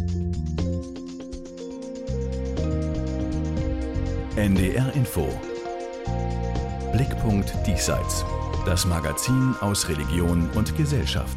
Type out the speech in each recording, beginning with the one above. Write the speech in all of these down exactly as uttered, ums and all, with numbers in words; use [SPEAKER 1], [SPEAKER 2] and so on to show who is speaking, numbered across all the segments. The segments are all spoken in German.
[SPEAKER 1] N D R Info. Blickpunkt Diesseits. Das Magazin aus Religion und Gesellschaft.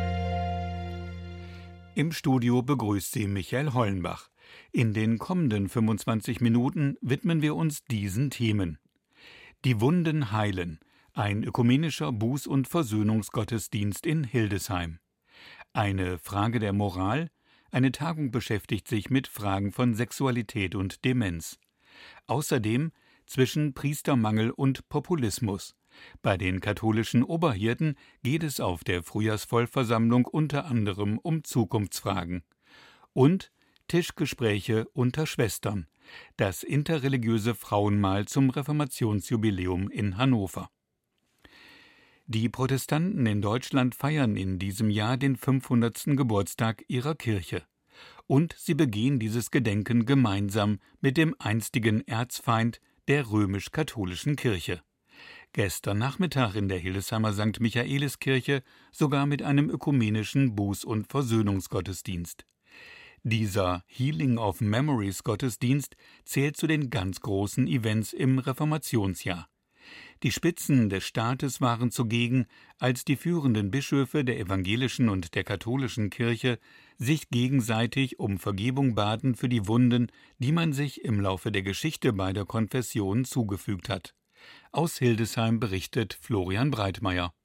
[SPEAKER 2] Im Studio begrüßt Sie Michael Hollenbach. In den kommenden fünfundzwanzig Minuten widmen wir uns diesen Themen. Die Wunden heilen. Ein ökumenischer Buß- und Versöhnungsgottesdienst in Hildesheim. Eine Frage der Moral. Eine Tagung beschäftigt sich mit Fragen von Sexualität und Demenz. Außerdem zwischen Priestermangel und Populismus. Bei den katholischen Oberhirten geht es auf der Frühjahrsvollversammlung unter anderem um Zukunftsfragen. Und Tischgespräche unter Schwestern. Das interreligiöse Frauenmahl zum Reformationsjubiläum in Hannover. Die Protestanten in Deutschland feiern in diesem Jahr den fünfhundertsten Geburtstag ihrer Kirche. Und sie begehen dieses Gedenken gemeinsam mit dem einstigen Erzfeind der römisch-katholischen Kirche. Gestern Nachmittag in der Hildesheimer Sankt Michaeliskirche sogar mit einem ökumenischen Buß- und Versöhnungsgottesdienst. Dieser Healing of Memories Gottesdienst zählt zu den ganz großen Events im Reformationsjahr. Die Spitzen des Staates waren zugegen, als die führenden Bischöfe der evangelischen und der katholischen Kirche sich gegenseitig um Vergebung baten für die Wunden, die man sich im Laufe der Geschichte beider Konfessionen zugefügt hat. Aus Hildesheim berichtet Florian Breitmeier.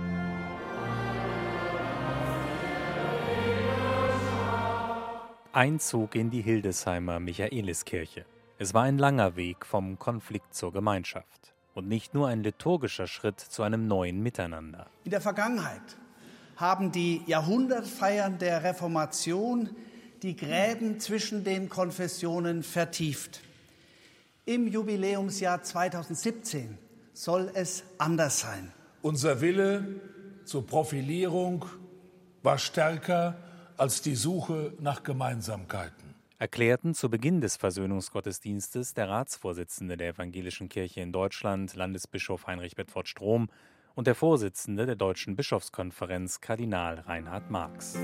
[SPEAKER 3] Einzug in die Hildesheimer Michaeliskirche. Es war ein langer Weg vom Konflikt zur Gemeinschaft. Und nicht nur ein liturgischer Schritt zu einem neuen Miteinander.
[SPEAKER 4] In der Vergangenheit haben die Jahrhundertfeiern der Reformation die Gräben zwischen den Konfessionen vertieft. Im Jubiläumsjahr zweitausendsiebzehn soll es anders sein.
[SPEAKER 5] Unser Wille zur Profilierung war stärker als die Suche nach Gemeinsamkeiten.
[SPEAKER 3] Erklärten zu Beginn des Versöhnungsgottesdienstes der Ratsvorsitzende der Evangelischen Kirche in Deutschland, Landesbischof Heinrich Bedford Strom, und der Vorsitzende der Deutschen Bischofskonferenz, Kardinal Reinhard Marx.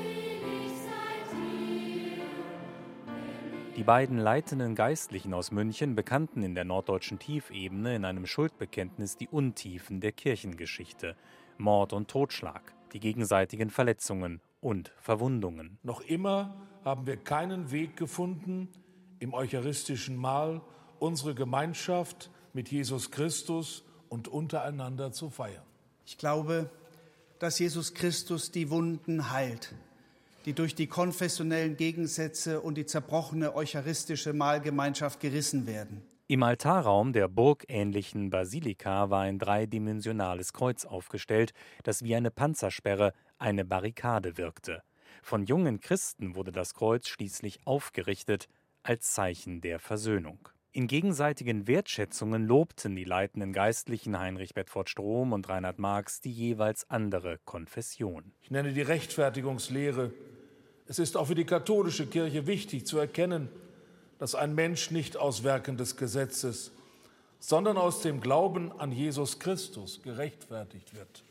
[SPEAKER 3] Die beiden leitenden Geistlichen aus München bekannten in der norddeutschen Tiefebene in einem Schuldbekenntnis die Untiefen der Kirchengeschichte, Mord und Totschlag, die gegenseitigen Verletzungen und Verwundungen.
[SPEAKER 5] Noch immer haben wir keinen Weg gefunden, im eucharistischen Mahl unsere Gemeinschaft mit Jesus Christus und untereinander zu feiern.
[SPEAKER 4] Ich glaube, dass Jesus Christus die Wunden heilt, die durch die konfessionellen Gegensätze und die zerbrochene eucharistische Mahlgemeinschaft gerissen werden.
[SPEAKER 3] Im Altarraum der burgähnlichen Basilika war ein dreidimensionales Kreuz aufgestellt, das wie eine Panzersperre, eine Barrikade wirkte. Von jungen Christen wurde das Kreuz schließlich aufgerichtet als Zeichen der Versöhnung. In gegenseitigen Wertschätzungen lobten die leitenden Geistlichen Heinrich Bedford Strom und Reinhard Marx die jeweils andere Konfession.
[SPEAKER 5] Ich nenne die Rechtfertigungslehre. Es ist auch für die katholische Kirche wichtig zu erkennen, dass ein Mensch nicht aus Werken des Gesetzes, sondern aus dem Glauben an Jesus Christus gerechtfertigt wird.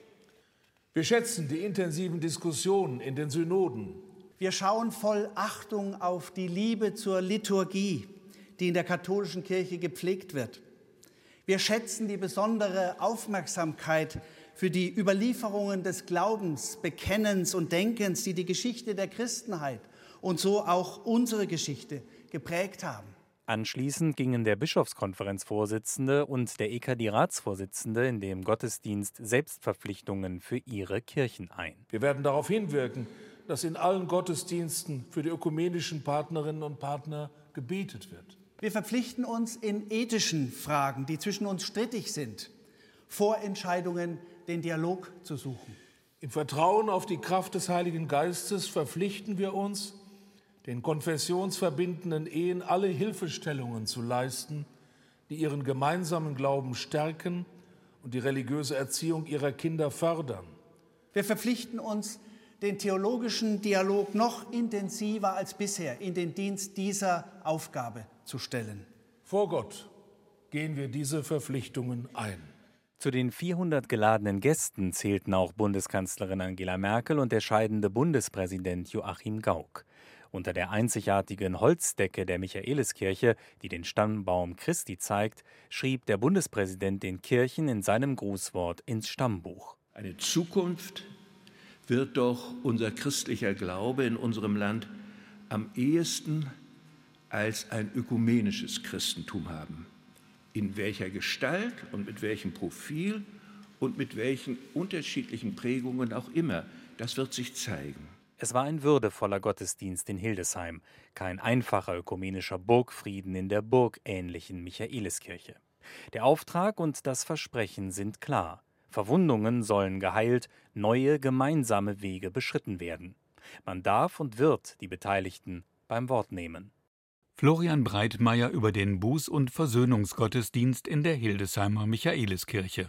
[SPEAKER 5] Wir schätzen die intensiven Diskussionen in den Synoden.
[SPEAKER 4] Wir schauen voll Achtung auf die Liebe zur Liturgie, die in der katholischen Kirche gepflegt wird. Wir schätzen die besondere Aufmerksamkeit für die Überlieferungen des Glaubens, Bekennens und Denkens, die die Geschichte der Christenheit und so auch unsere Geschichte geprägt haben.
[SPEAKER 3] Anschließend gingen der Bischofskonferenzvorsitzende und der E K D-Ratsvorsitzende in dem Gottesdienst Selbstverpflichtungen für ihre Kirchen ein.
[SPEAKER 5] Wir werden darauf hinwirken, dass in allen Gottesdiensten für die ökumenischen Partnerinnen und Partner gebetet wird.
[SPEAKER 4] Wir verpflichten uns in ethischen Fragen, die zwischen uns strittig sind, vor Entscheidungen den Dialog zu suchen.
[SPEAKER 5] Im Vertrauen auf die Kraft des Heiligen Geistes verpflichten wir uns, den konfessionsverbindenden Ehen alle Hilfestellungen zu leisten, die ihren gemeinsamen Glauben stärken und die religiöse Erziehung ihrer Kinder fördern.
[SPEAKER 4] Wir verpflichten uns, den theologischen Dialog noch intensiver als bisher in den Dienst dieser Aufgabe zu stellen.
[SPEAKER 5] Vor Gott gehen wir diese Verpflichtungen ein.
[SPEAKER 3] Zu den vierhundert geladenen Gästen zählten auch Bundeskanzlerin Angela Merkel und der scheidende Bundespräsident Joachim Gauck. Unter der einzigartigen Holzdecke der Michaeliskirche, die den Stammbaum Christi zeigt, schrieb der Bundespräsident den Kirchen in seinem Grußwort ins Stammbuch.
[SPEAKER 6] Eine Zukunft wird doch unser christlicher Glaube in unserem Land am ehesten als ein ökumenisches Christentum haben. In welcher Gestalt und mit welchem Profil und mit welchen unterschiedlichen Prägungen auch immer, das wird sich zeigen.
[SPEAKER 3] Es war ein würdevoller Gottesdienst in Hildesheim, kein einfacher ökumenischer Burgfrieden in der burgähnlichen Michaeliskirche. Der Auftrag und das Versprechen sind klar. Verwundungen sollen geheilt, neue gemeinsame Wege beschritten werden. Man darf und wird die Beteiligten beim Wort nehmen.
[SPEAKER 2] Florian Breitmeier über den Buß- und Versöhnungsgottesdienst in der Hildesheimer Michaeliskirche.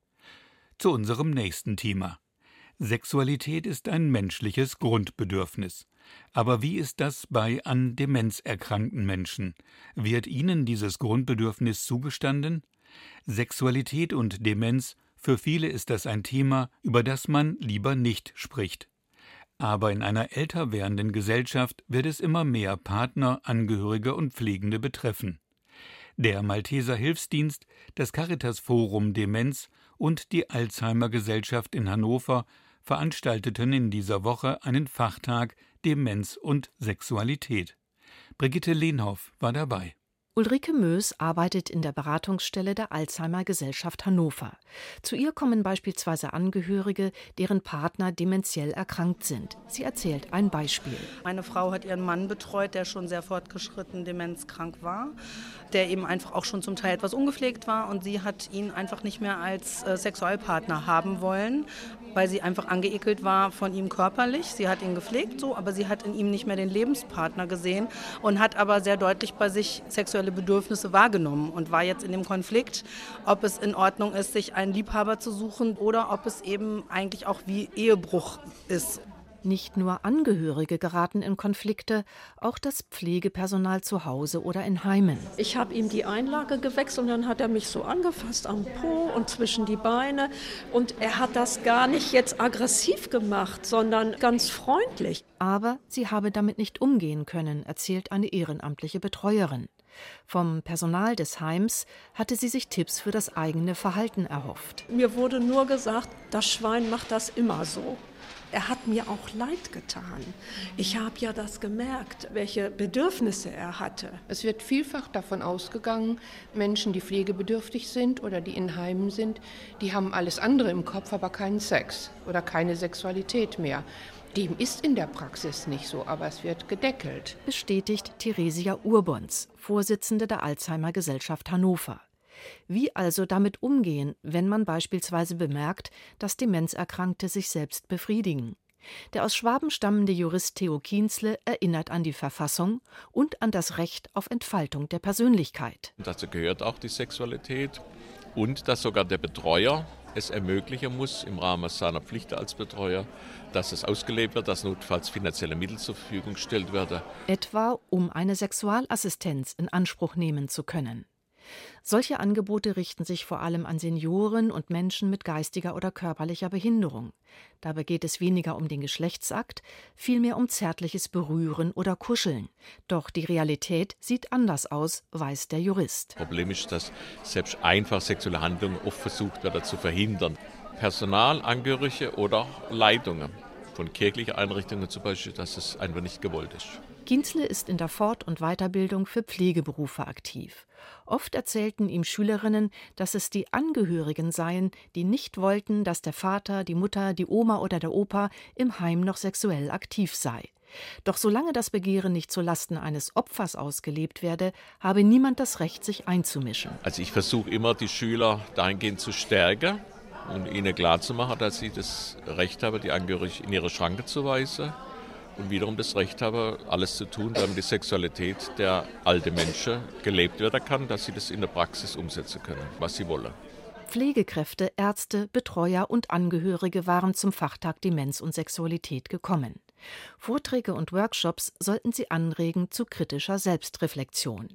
[SPEAKER 2] Zu unserem nächsten Thema. Sexualität ist ein menschliches Grundbedürfnis. Aber wie ist das bei an Demenz erkrankten Menschen? Wird ihnen dieses Grundbedürfnis zugestanden? Sexualität und Demenz, für viele ist das ein Thema, über das man lieber nicht spricht. Aber in einer älter werdenden Gesellschaft wird es immer mehr Partner, Angehörige und Pflegende betreffen. Der Malteser Hilfsdienst, das Caritas-Forum Demenz und die Alzheimer-Gesellschaft in Hannover veranstalteten in dieser Woche einen Fachtag Demenz und Sexualität. Brigitte Lehnhoff war dabei.
[SPEAKER 7] Ulrike Mös arbeitet in der Beratungsstelle der Alzheimer-Gesellschaft Hannover. Zu ihr kommen beispielsweise Angehörige, deren Partner dementiell erkrankt sind. Sie erzählt ein Beispiel.
[SPEAKER 8] Meine Frau hat ihren Mann betreut, der schon sehr fortgeschritten demenzkrank war, der eben einfach auch schon zum Teil etwas ungepflegt war, und sie hat ihn einfach nicht mehr als äh, Sexualpartner haben wollen, weil sie einfach angeekelt war von ihm körperlich. Sie hat ihn gepflegt, so, aber sie hat in ihm nicht mehr den Lebenspartner gesehen und hat aber sehr deutlich bei sich sexuelle Bedürfnisse wahrgenommen und war jetzt in dem Konflikt, ob es in Ordnung ist, sich einen Liebhaber zu suchen oder ob es eben eigentlich auch wie Ehebruch ist.
[SPEAKER 7] Nicht nur Angehörige geraten in Konflikte, auch das Pflegepersonal zu Hause oder in Heimen.
[SPEAKER 9] Ich habe ihm die Einlage gewechselt und dann hat er mich so angefasst am Po und zwischen die Beine. Und er hat das gar nicht jetzt aggressiv gemacht, sondern ganz freundlich.
[SPEAKER 7] Aber sie habe damit nicht umgehen können, erzählt eine ehrenamtliche Betreuerin. Vom Personal des Heims hatte sie sich Tipps für das eigene Verhalten erhofft.
[SPEAKER 9] Mir wurde nur gesagt, das Schwein macht das immer so. Er hat mir auch leid getan. Ich habe ja das gemerkt, welche Bedürfnisse er hatte.
[SPEAKER 10] Es wird vielfach davon ausgegangen, Menschen, die pflegebedürftig sind oder die in Heimen sind, die haben alles andere im Kopf, aber keinen Sex oder keine Sexualität mehr. Dem ist in der Praxis nicht so, aber es wird gedeckelt.
[SPEAKER 7] Bestätigt Theresia Urbons, Vorsitzende der Alzheimer-Gesellschaft Hannover. Wie also damit umgehen, wenn man beispielsweise bemerkt, dass Demenzerkrankte sich selbst befriedigen? Der aus Schwaben stammende Jurist Theo Kienzle erinnert an die Verfassung und an das Recht auf Entfaltung der Persönlichkeit.
[SPEAKER 11] Dazu gehört auch die Sexualität und dass sogar der Betreuer es ermöglichen muss, im Rahmen seiner Pflicht als Betreuer, dass es ausgelebt wird, dass notfalls finanzielle Mittel zur Verfügung gestellt werden.
[SPEAKER 7] Etwa, um eine Sexualassistenz in Anspruch nehmen zu können. Solche Angebote richten sich vor allem an Senioren und Menschen mit geistiger oder körperlicher Behinderung. Dabei geht es weniger um den Geschlechtsakt, vielmehr um zärtliches Berühren oder Kuscheln. Doch die Realität sieht anders aus, weiß der Jurist.
[SPEAKER 11] Problem ist, dass selbst einfach sexuelle Handlungen oft versucht werden zu verhindern. Personal, Angehörige oder Leitungen von kirchlichen Einrichtungen zum Beispiel, dass es einfach nicht gewollt ist.
[SPEAKER 7] Kienzle ist in der Fort- und Weiterbildung für Pflegeberufe aktiv. Oft erzählten ihm Schülerinnen, dass es die Angehörigen seien, die nicht wollten, dass der Vater, die Mutter, die Oma oder der Opa im Heim noch sexuell aktiv sei. Doch solange das Begehren nicht zulasten eines Opfers ausgelebt werde, habe niemand das Recht, sich einzumischen.
[SPEAKER 11] Also ich versuche immer, die Schüler dahingehend zu stärken und ihnen klarzumachen, dass sie das Recht haben, die Angehörigen in ihre Schranke zu weisen. Und wiederum das Recht habe, alles zu tun, damit die Sexualität der alten Menschen gelebt werden kann, dass sie das in der Praxis umsetzen können, was sie wollen.
[SPEAKER 7] Pflegekräfte, Ärzte, Betreuer und Angehörige waren zum Fachtag Demenz und Sexualität gekommen. Vorträge und Workshops sollten sie anregen zu kritischer Selbstreflexion.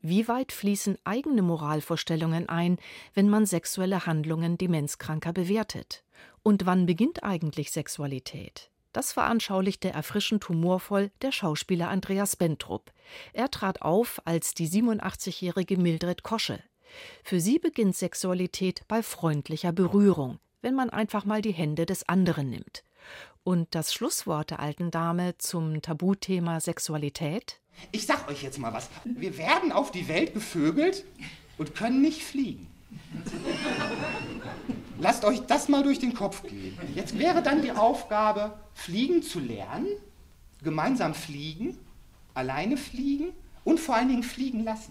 [SPEAKER 7] Wie weit fließen eigene Moralvorstellungen ein, wenn man sexuelle Handlungen Demenzkranker bewertet? Und wann beginnt eigentlich Sexualität? Das veranschaulichte erfrischend humorvoll der Schauspieler Andreas Bentrup. Er trat auf als die siebenundachtzigjährige Mildred Kosche. Für sie beginnt Sexualität bei freundlicher Berührung, wenn man einfach mal die Hände des anderen nimmt. Und das Schlusswort der alten Dame zum Tabuthema Sexualität?
[SPEAKER 12] Ich sag euch jetzt mal was. Wir werden auf die Welt gevögelt und können nicht fliegen. Lasst euch das mal durch den Kopf gehen. Jetzt wäre dann die Aufgabe, fliegen zu lernen, gemeinsam fliegen, alleine fliegen und vor allen Dingen fliegen lassen.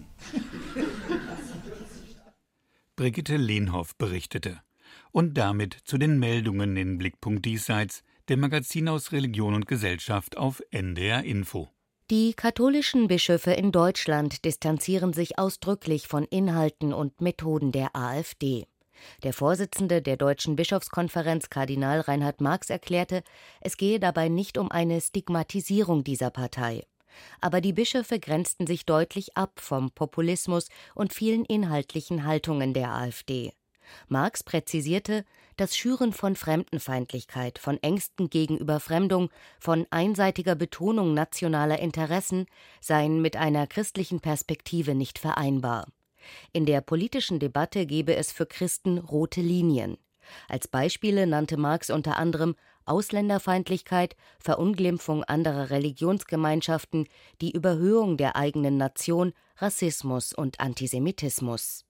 [SPEAKER 2] Brigitte Lehnhoff berichtete. Und damit zu den Meldungen in Blickpunkt Diesseits, dem Magazin aus Religion und Gesellschaft auf N D R Info.
[SPEAKER 13] Die katholischen Bischöfe in Deutschland distanzieren sich ausdrücklich von Inhalten und Methoden der AfD. Der Vorsitzende der Deutschen Bischofskonferenz, Kardinal Reinhard Marx, erklärte, es gehe dabei nicht um eine Stigmatisierung dieser Partei. Aber die Bischöfe grenzten sich deutlich ab vom Populismus und vielen inhaltlichen Haltungen der AfD. Marx präzisierte, das Schüren von Fremdenfeindlichkeit, von Ängsten gegenüber Fremdung, von einseitiger Betonung nationaler Interessen seien mit einer christlichen Perspektive nicht vereinbar. In der politischen Debatte gebe es für Christen rote Linien. Als Beispiele nannte Marx unter anderem Ausländerfeindlichkeit, Verunglimpfung anderer Religionsgemeinschaften, die Überhöhung der eigenen Nation, Rassismus und Antisemitismus.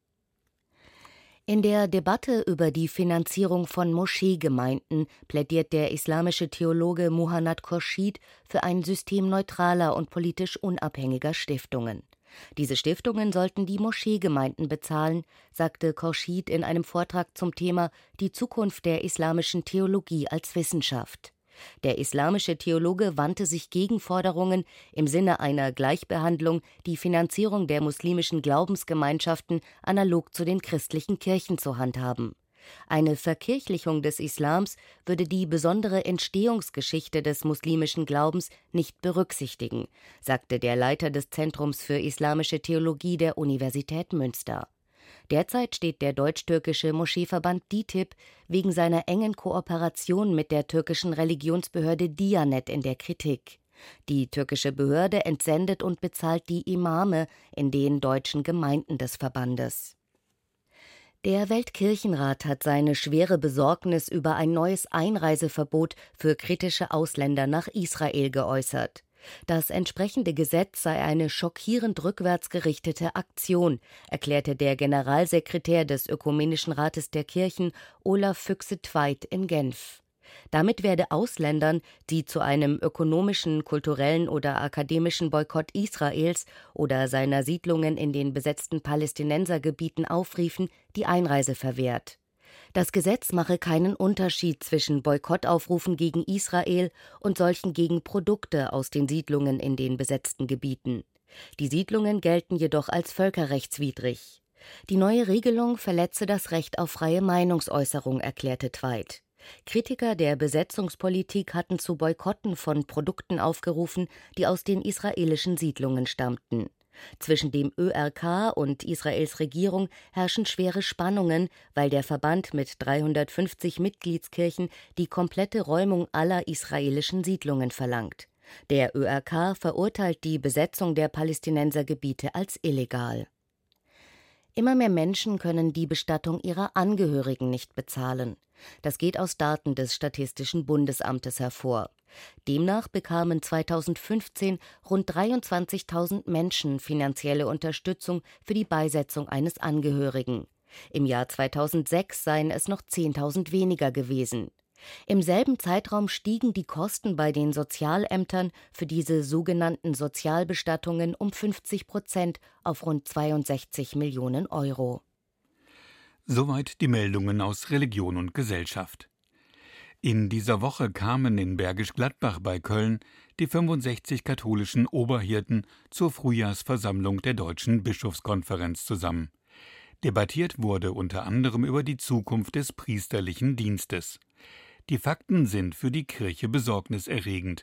[SPEAKER 13] In der Debatte über die Finanzierung von Moscheegemeinden plädiert der islamische Theologe Muhannad Khorshid für ein System neutraler und politisch unabhängiger Stiftungen. Diese Stiftungen sollten die Moscheegemeinden bezahlen, sagte Khorshid in einem Vortrag zum Thema Die Zukunft der islamischen Theologie als Wissenschaft. Der islamische Theologe wandte sich gegen Forderungen, im Sinne einer Gleichbehandlung die Finanzierung der muslimischen Glaubensgemeinschaften analog zu den christlichen Kirchen zu handhaben. Eine Verkirchlichung des Islams würde die besondere Entstehungsgeschichte des muslimischen Glaubens nicht berücksichtigen, sagte der Leiter des Zentrums für islamische Theologie der Universität Münster. Derzeit steht der deutsch-türkische Moscheeverband D I T I B wegen seiner engen Kooperation mit der türkischen Religionsbehörde Diyanet in der Kritik. Die türkische Behörde entsendet und bezahlt die Imame in den deutschen Gemeinden des Verbandes. Der Weltkirchenrat hat seine schwere Besorgnis über ein neues Einreiseverbot für kritische Ausländer nach Israel geäußert. Das entsprechende Gesetz sei eine schockierend rückwärts gerichtete Aktion, erklärte der Generalsekretär des Ökumenischen Rates der Kirchen, Olaf Füchse-Tveit, in Genf. Damit werde Ausländern, die zu einem ökonomischen, kulturellen oder akademischen Boykott Israels oder seiner Siedlungen in den besetzten Palästinensergebieten aufriefen, die Einreise verwehrt. Das Gesetz mache keinen Unterschied zwischen Boykottaufrufen gegen Israel und solchen gegen Produkte aus den Siedlungen in den besetzten Gebieten. Die Siedlungen gelten jedoch als völkerrechtswidrig. Die neue Regelung verletze das Recht auf freie Meinungsäußerung, erklärte Tveit. Kritiker der Besetzungspolitik hatten zu Boykotten von Produkten aufgerufen, die aus den israelischen Siedlungen stammten. Zwischen dem Ö R K und Israels Regierung herrschen schwere Spannungen, weil der Verband mit dreihundertfünfzig Mitgliedskirchen die komplette Räumung aller israelischen Siedlungen verlangt. Der Ö R K verurteilt die Besetzung der Palästinensergebiete als illegal. Immer mehr Menschen können die Bestattung ihrer Angehörigen nicht bezahlen. Das geht aus Daten des Statistischen Bundesamtes hervor. Demnach bekamen zweitausendfünfzehn rund dreiundzwanzigtausend Menschen finanzielle Unterstützung für die Beisetzung eines Angehörigen. Im Jahr zweitausendsechs seien es noch zehntausend weniger gewesen. Im selben Zeitraum stiegen die Kosten bei den Sozialämtern für diese sogenannten Sozialbestattungen um fünfzig Prozent auf rund zweiundsechzig Millionen Euro.
[SPEAKER 2] Soweit die Meldungen aus Religion und Gesellschaft. In dieser Woche kamen in Bergisch Gladbach bei Köln die fünfundsechzig katholischen Oberhirten zur Frühjahrsversammlung der Deutschen Bischofskonferenz zusammen. Debattiert wurde unter anderem über die Zukunft des priesterlichen Dienstes. Die Fakten sind für die Kirche besorgniserregend.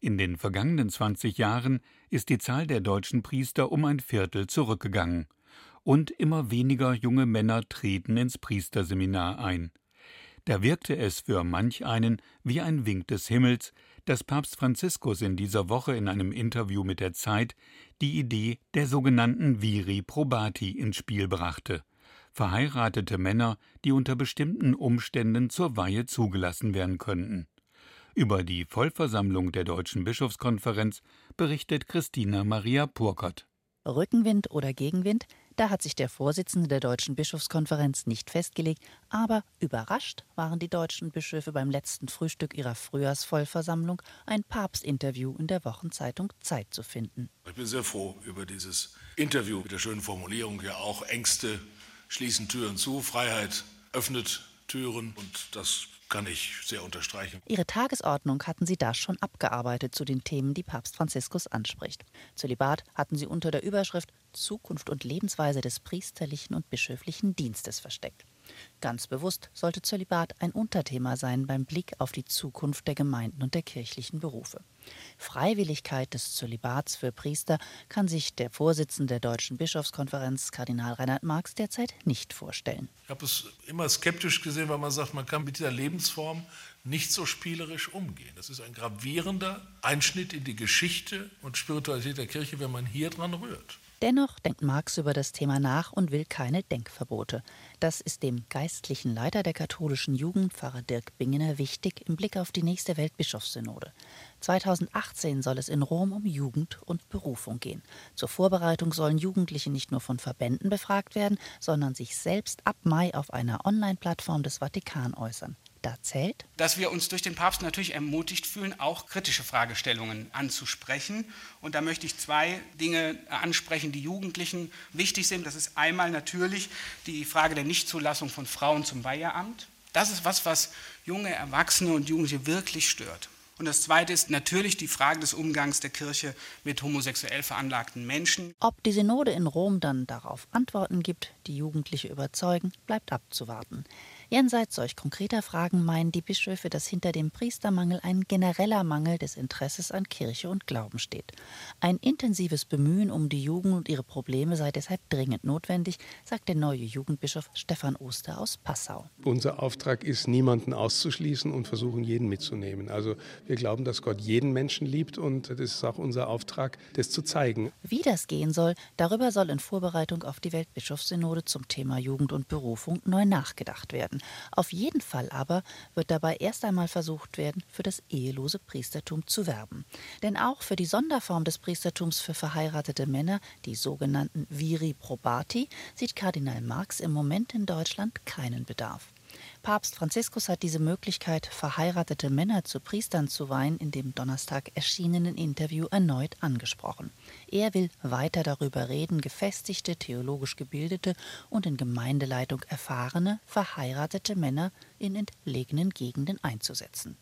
[SPEAKER 2] In den vergangenen zwanzig Jahren ist die Zahl der deutschen Priester um ein Viertel zurückgegangen. Und immer weniger junge Männer treten ins Priesterseminar ein. Da wirkte es für manch einen wie ein Wink des Himmels, dass Papst Franziskus in dieser Woche in einem Interview mit der Zeit die Idee der sogenannten Viri probati ins Spiel brachte. Verheiratete Männer, die unter bestimmten Umständen zur Weihe zugelassen werden könnten. Über die Vollversammlung der Deutschen Bischofskonferenz berichtet Christina Maria Purkott.
[SPEAKER 14] Rückenwind oder Gegenwind, da hat sich der Vorsitzende der Deutschen Bischofskonferenz nicht festgelegt, aber überrascht waren die deutschen Bischöfe beim letzten Frühstück ihrer Frühjahrsvollversammlung, ein Papstinterview in der Wochenzeitung Zeit zu finden.
[SPEAKER 5] Ich bin sehr froh über dieses Interview mit der schönen Formulierung, ja auch Ängste schließen Türen zu, Freiheit öffnet Türen, und das kann ich sehr unterstreichen.
[SPEAKER 14] Ihre Tagesordnung hatten sie da schon abgearbeitet zu den Themen, die Papst Franziskus anspricht. Zölibat hatten sie unter der Überschrift Zukunft und Lebensweise des priesterlichen und bischöflichen Dienstes versteckt. Ganz bewusst sollte Zölibat ein Unterthema sein beim Blick auf die Zukunft der Gemeinden und der kirchlichen Berufe. Freiwilligkeit des Zölibats für Priester kann sich der Vorsitzende der Deutschen Bischofskonferenz, Kardinal Reinhard Marx, derzeit nicht vorstellen.
[SPEAKER 5] Ich habe es immer skeptisch gesehen, weil man sagt, man kann mit dieser Lebensform nicht so spielerisch umgehen. Das ist ein gravierender Einschnitt in die Geschichte und Spiritualität der Kirche, wenn man hier dran rührt.
[SPEAKER 14] Dennoch denkt Marx über das Thema nach und will keine Denkverbote. Das ist dem geistlichen Leiter der katholischen Jugend, Pfarrer Dirk Bingener, wichtig im Blick auf die nächste Weltbischofssynode. zweitausendachtzehn soll es in Rom um Jugend und Berufung gehen. Zur Vorbereitung sollen Jugendliche nicht nur von Verbänden befragt werden, sondern sich selbst ab Mai auf einer Online-Plattform des Vatikan äußern. Da zählt,
[SPEAKER 15] dass wir uns durch den Papst natürlich ermutigt fühlen, auch kritische Fragestellungen anzusprechen. Und da möchte ich zwei Dinge ansprechen, die Jugendlichen wichtig sind. Das ist einmal natürlich die Frage der Nichtzulassung von Frauen zum Weiheamt. Das ist was, was junge Erwachsene und Jugendliche wirklich stört. Und das Zweite ist natürlich die Frage des Umgangs der Kirche mit homosexuell veranlagten Menschen.
[SPEAKER 14] Ob die Synode in Rom dann darauf Antworten gibt, die Jugendliche überzeugen, bleibt abzuwarten. Jenseits solch konkreter Fragen meinen die Bischöfe, dass hinter dem Priestermangel ein genereller Mangel des Interesses an Kirche und Glauben steht. Ein intensives Bemühen um die Jugend und ihre Probleme sei deshalb dringend notwendig, sagt der neue Jugendbischof Stefan Oster aus Passau.
[SPEAKER 16] Unser Auftrag ist, niemanden auszuschließen und versuchen, jeden mitzunehmen. Also wir glauben, dass Gott jeden Menschen liebt, und das ist auch unser Auftrag, das zu zeigen.
[SPEAKER 14] Wie das gehen soll, darüber soll in Vorbereitung auf die Weltbischofssynode zum Thema Jugend und Berufung neu nachgedacht werden. Auf jeden Fall aber wird dabei erst einmal versucht werden, für das ehelose Priestertum zu werben. Denn auch für die Sonderform des Priestertums für verheiratete Männer, die sogenannten Viri probati, sieht Kardinal Marx im Moment in Deutschland keinen Bedarf. Papst Franziskus hat diese Möglichkeit, verheiratete Männer zu Priestern zu weihen, in dem Donnerstag erschienenen Interview erneut angesprochen. Er will weiter darüber reden, gefestigte, theologisch gebildete und in Gemeindeleitung erfahrene, verheiratete Männer in entlegenen Gegenden einzusetzen.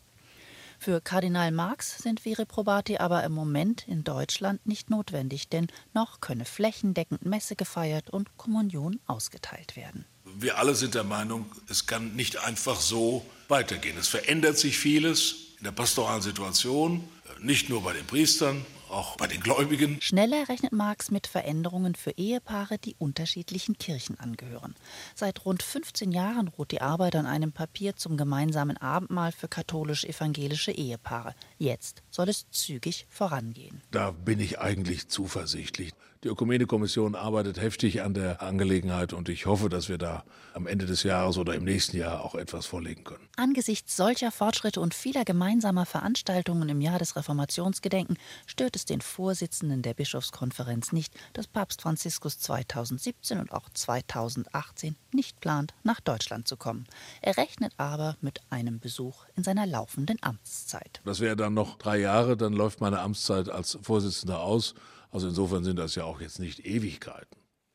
[SPEAKER 14] Für Kardinal Marx sind Viri probati aber im Moment in Deutschland nicht notwendig, denn noch könne flächendeckend Messe gefeiert und Kommunion ausgeteilt werden.
[SPEAKER 5] Wir alle sind der Meinung, es kann nicht einfach so weitergehen. Es verändert sich vieles in der pastoralen Situation, nicht nur bei den Priestern, auch bei den Gläubigen.
[SPEAKER 14] Schneller rechnet Marx mit Veränderungen für Ehepaare, die unterschiedlichen Kirchen angehören. Seit rund fünfzehn Jahren ruht die Arbeit an einem Papier zum gemeinsamen Abendmahl für katholisch-evangelische Ehepaare. Jetzt soll es zügig vorangehen.
[SPEAKER 5] Da bin ich eigentlich zuversichtlich. Die Ökumene-Kommission arbeitet heftig an der Angelegenheit, und ich hoffe, dass wir da am Ende des Jahres oder im nächsten Jahr auch etwas vorlegen können.
[SPEAKER 14] Angesichts solcher Fortschritte und vieler gemeinsamer Veranstaltungen im Jahr des Reformationsgedenken stört es den Vorsitzenden der Bischofskonferenz nicht, dass Papst Franziskus zweitausendsiebzehn und auch zweitausendachtzehn nicht plant, nach Deutschland zu kommen. Er rechnet aber mit einem Besuch in seiner laufenden Amtszeit.
[SPEAKER 5] Das wäre dann noch drei Jahre, dann läuft meine Amtszeit als Vorsitzender aus. Also insofern sind das ja auch jetzt nicht Ewigkeiten.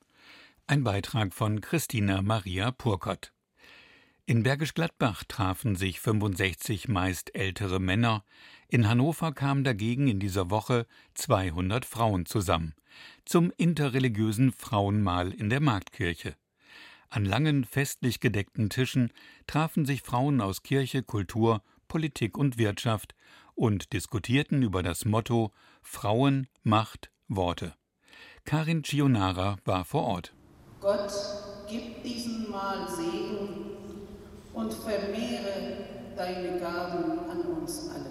[SPEAKER 2] Ein Beitrag von Christina Maria Purkott. In Bergisch Gladbach trafen sich fünfundsechzig meist ältere Männer. In Hannover kamen dagegen in dieser Woche zweihundert Frauen zusammen. Zum interreligiösen Frauenmahl in der Marktkirche. An langen, festlich gedeckten Tischen trafen sich Frauen aus Kirche, Kultur, Politik und Wirtschaft, und diskutierten über das Motto Frauen, Macht, Worte. Karin Chionara war vor Ort.
[SPEAKER 17] Gott, gib diesen Mal Segen und vermehre deine Gaben an uns alle.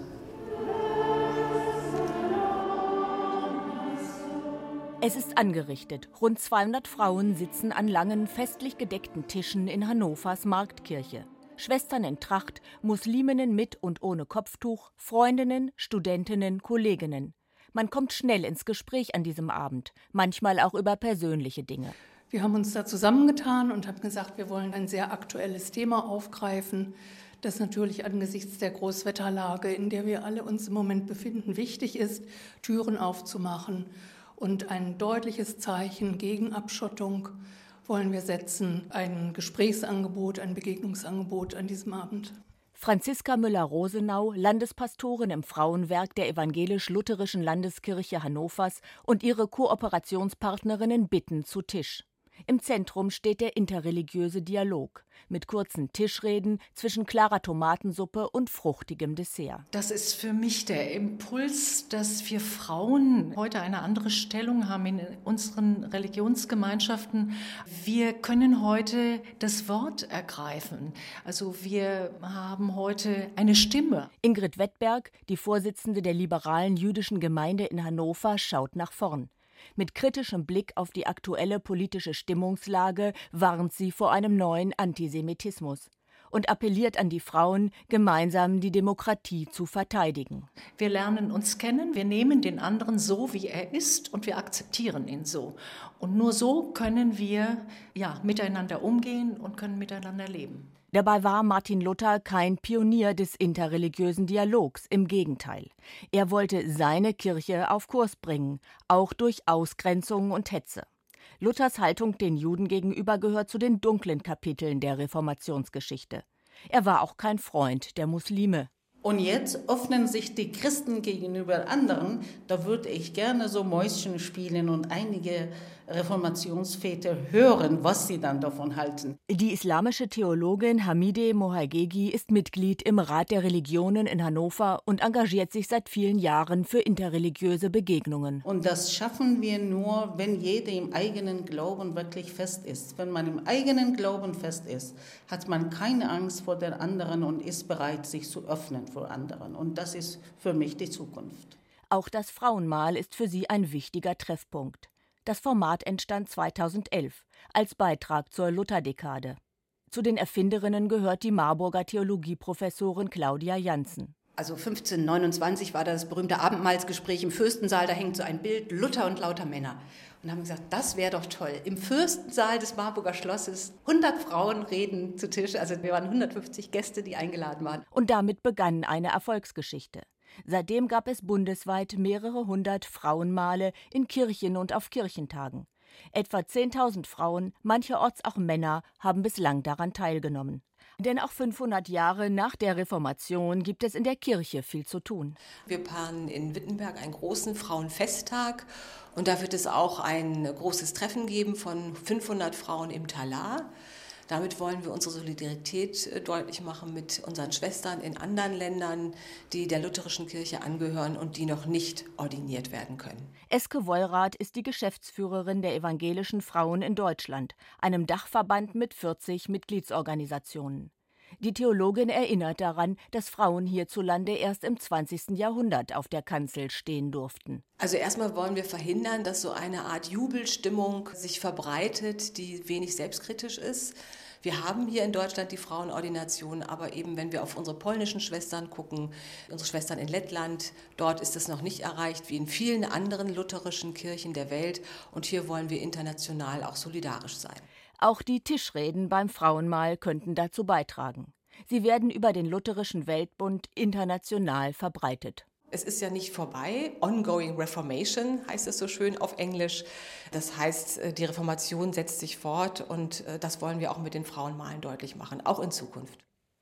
[SPEAKER 18] Es ist angerichtet. Rund zweihundert Frauen sitzen an langen, festlich gedeckten Tischen in Hannovers Marktkirche. Schwestern in Tracht, Musliminnen mit und ohne Kopftuch, Freundinnen, Studentinnen, Kolleginnen. Man kommt schnell ins Gespräch an diesem Abend, manchmal auch über persönliche Dinge.
[SPEAKER 19] Wir haben uns da zusammengetan und haben gesagt, wir wollen ein sehr aktuelles Thema aufgreifen, das natürlich angesichts der Großwetterlage, in der wir alle uns im Moment befinden, wichtig ist, Türen aufzumachen. Und ein deutliches Zeichen gegen Abschottung wollen wir setzen, ein Gesprächsangebot, ein Begegnungsangebot an diesem Abend.
[SPEAKER 18] Franziska Müller-Rosenau, Landespastorin im Frauenwerk der Evangelisch-Lutherischen Landeskirche Hannovers und ihre Kooperationspartnerinnen bitten zu Tisch. Im Zentrum steht der interreligiöse Dialog mit kurzen Tischreden zwischen klarer Tomatensuppe und fruchtigem Dessert.
[SPEAKER 20] Das ist für mich der Impuls, dass wir Frauen heute eine andere Stellung haben in unseren Religionsgemeinschaften. Wir können heute das Wort ergreifen. Also wir haben heute eine Stimme.
[SPEAKER 18] Ingrid Wettberg, die Vorsitzende der liberalen jüdischen Gemeinde in Hannover, schaut nach vorn. Mit kritischem Blick auf die aktuelle politische Stimmungslage warnt sie vor einem neuen Antisemitismus und appelliert an die Frauen, gemeinsam die Demokratie zu verteidigen.
[SPEAKER 20] Wir lernen uns kennen, wir nehmen den anderen so, wie er ist, und wir akzeptieren ihn so. Und nur so können wir ja, miteinander umgehen und können miteinander leben.
[SPEAKER 18] Dabei war Martin Luther kein Pionier des interreligiösen Dialogs, im Gegenteil. Er wollte seine Kirche auf Kurs bringen, auch durch Ausgrenzung und Hetze. Luthers Haltung den Juden gegenüber gehört zu den dunklen Kapiteln der Reformationsgeschichte. Er war auch kein Freund der Muslime.
[SPEAKER 17] Und jetzt öffnen sich die Christen gegenüber anderen. Da würde ich gerne so Mäuschen spielen und einige Reformationsväter hören, was sie dann davon halten.
[SPEAKER 18] Die islamische Theologin Hamideh Mohagegi ist Mitglied im Rat der Religionen in Hannover und engagiert sich seit vielen Jahren für interreligiöse Begegnungen.
[SPEAKER 17] Und das schaffen wir nur, wenn jeder im eigenen Glauben wirklich fest ist. Wenn man im eigenen Glauben fest ist, hat man keine Angst vor den anderen und ist bereit, sich zu öffnen vor anderen. Und das ist für mich die Zukunft.
[SPEAKER 18] Auch das Frauenmahl ist für sie ein wichtiger Treffpunkt. Das Format entstand zweitausendelf als Beitrag zur Lutherdekade. Zu den Erfinderinnen gehört die Marburger Theologieprofessorin Claudia Janssen.
[SPEAKER 21] Also fünfzehnhundertneunundzwanzig war das berühmte Abendmahlsgespräch im Fürstensaal, da hängt so ein Bild, Luther und lauter Männer. Und haben gesagt, das wäre doch toll. Im Fürstensaal des Marburger Schlosses, hundert Frauen reden zu Tisch, also wir waren hundertfünfzig Gäste, die eingeladen waren.
[SPEAKER 18] Und damit begann eine Erfolgsgeschichte. Seitdem gab es bundesweit mehrere hundert Frauenmale in Kirchen und auf Kirchentagen. Etwa zehntausend Frauen, mancherorts auch Männer, haben bislang daran teilgenommen. Denn auch fünfhundert Jahre nach der Reformation gibt es in der Kirche viel zu tun.
[SPEAKER 22] Wir planen in Wittenberg einen großen Frauenfesttag und da wird es auch ein großes Treffen geben von fünfhundert Frauen im Talar. Damit wollen wir unsere Solidarität deutlich machen mit unseren Schwestern in anderen Ländern, die der lutherischen Kirche angehören und die noch nicht ordiniert werden können.
[SPEAKER 18] Eske Wollrath ist die Geschäftsführerin der Evangelischen Frauen in Deutschland, einem Dachverband mit vierzig Mitgliedsorganisationen. Die Theologin erinnert daran, dass Frauen hierzulande erst im zwanzigsten Jahrhundert auf der Kanzel stehen durften.
[SPEAKER 22] Also erstmal wollen wir verhindern, dass so eine Art Jubelstimmung sich verbreitet, die wenig selbstkritisch ist. Wir haben hier in Deutschland die Frauenordination, aber eben wenn wir auf unsere polnischen Schwestern gucken, unsere Schwestern in Lettland, dort ist es noch nicht erreicht, wie in vielen anderen lutherischen Kirchen der Welt. Und hier wollen wir international auch solidarisch sein.
[SPEAKER 18] Auch die Tischreden beim Frauenmahl könnten dazu beitragen. Sie werden über den Lutherischen Weltbund international verbreitet.
[SPEAKER 22] Es ist ja nicht vorbei. Ongoing Reformation heißt es so schön auf Englisch. Das heißt, die Reformation setzt sich fort und das wollen wir auch mit den Frauenmalen deutlich machen, auch in Zukunft.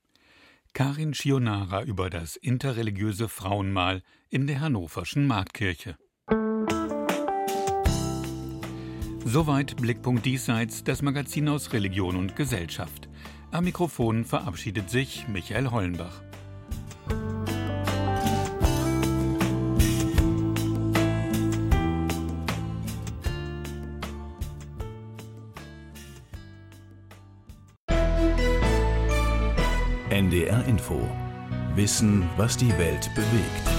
[SPEAKER 2] Karin Chionara über das interreligiöse Frauenmahl in der Hannoverschen Marktkirche. Soweit Blickpunkt Diesseits, das Magazin aus Religion und Gesellschaft. Am Mikrofon verabschiedet sich Michael Hollenbach.
[SPEAKER 1] N D R Info. Wissen, was die Welt bewegt.